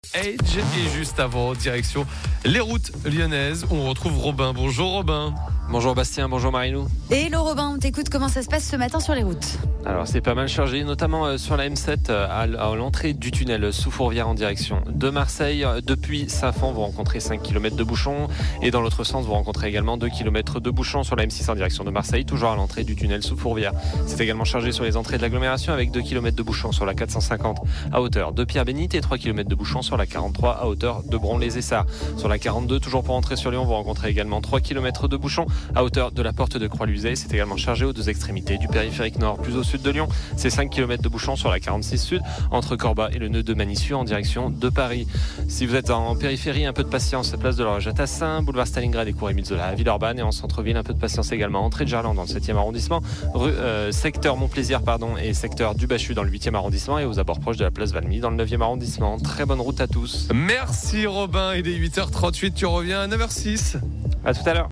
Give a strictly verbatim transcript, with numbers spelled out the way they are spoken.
Age et juste avant, direction les routes lyonnaises, où on retrouve Robin. Bonjour Robin. Bonjour Bastien, bonjour Marilou. Hello Robin, on t'écoute, comment ça se passe ce matin sur les routes ? Alors c'est pas mal chargé, notamment sur la M sept à l'entrée du tunnel sous Fourvière en direction de Marseille. Depuis Saint-Fond, vous rencontrez cinq kilomètres de bouchons et dans l'autre sens, vous rencontrez également deux kilomètres de bouchons sur la M six en direction de Marseille, toujours à l'entrée du tunnel sous Fourvière. C'est également chargé sur les entrées de l'agglomération avec deux kilomètres de bouchons sur la quatre cent cinquante à hauteur de Pierre-Bénite et trois kilomètres de bouchons sur la quarante-trois à hauteur de Bron-les-Essarts. Sur la quarante-deux, toujours pour entrer sur Lyon, vous rencontrez également trois kilomètres de bouchons à hauteur de la porte de Croix-Luzet. C'est également chargé aux deux extrémités du périphérique nord. Plus au sud de Lyon, c'est cinq kilomètres de bouchons sur la quarante-six sud entre Corba et le nœud de Manissu en direction de Paris. Si vous êtes en périphérie, un peu de patience, place de l'Horloge à Tassin, boulevard Stalingrad et cours Émile Zola à Villeurbanne, et en centre-ville, un peu de patience également, entrée de Gerland dans le septième arrondissement, rue, euh, secteur Montplaisir pardon, et secteur du Bachu dans le huitième arrondissement et aux abords proches de la place Valmy dans le neuvième arrondissement. Très bonne route à tous. Merci Robin, il est huit heures trente-huit, tu reviens à neuf heures six. À tout à l'heure.